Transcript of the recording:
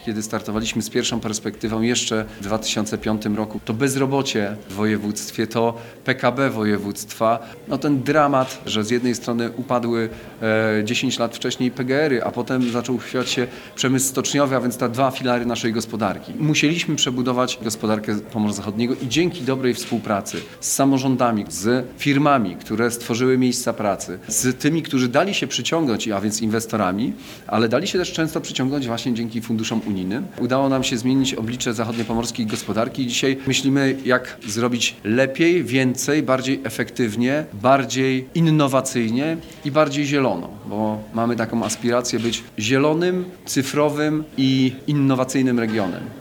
kiedy startowaliśmy z pierwszą perspektywą jeszcze w 2005 roku, to bezrobocie w województwie, to PKB województwa, no ten dramat, że z jednej strony upadły 10 lat wcześniej PGR-y, a potem zaczął chwiać się przemysł stoczniowy, a więc te dwa filary naszej gospodarki. Musieliśmy przebudować gospodarkę Pomorza Zachodniego i dzięki dobrej współpracy z samorządami, z firmami, które stworzyły miejsca pracy, z tymi, którzy dali się przyciągnąć, a więc inwestorami, ale dali się też często przyciągnąć właśnie dzięki funduszom unijnym. Udało nam się zmienić oblicze zachodniopomorskiej gospodarki i dzisiaj myślimy, jak zrobić lepiej, więcej, bardziej efektywnie, bardziej innowacyjnie i bardziej zielono, bo mamy taką aspirację być zielonym, cyfrowym i innowacyjnym regionem.